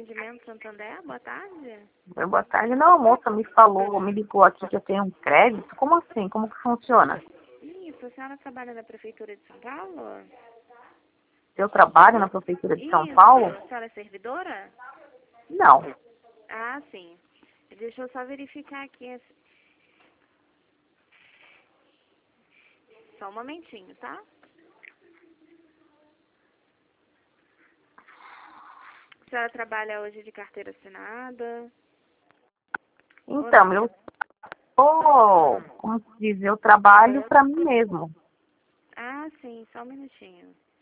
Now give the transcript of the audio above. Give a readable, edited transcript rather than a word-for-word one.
Atendimento Santander, boa tarde. Boa tarde. Não, a moça me falou, me ligou aqui que eu tenho um crédito. Como assim? Como que funciona? Isso, a senhora trabalha na Prefeitura de São Paulo? Eu trabalho na Prefeitura de São Isso, Paulo? a senhora é servidora? Não. Ah, sim. Deixa eu só verificar aqui. Só um momentinho, tá? A senhora trabalha hoje de carteira assinada? Então, como se diz, eu trabalho para mim mesmo. Ah, sim, só um minutinho.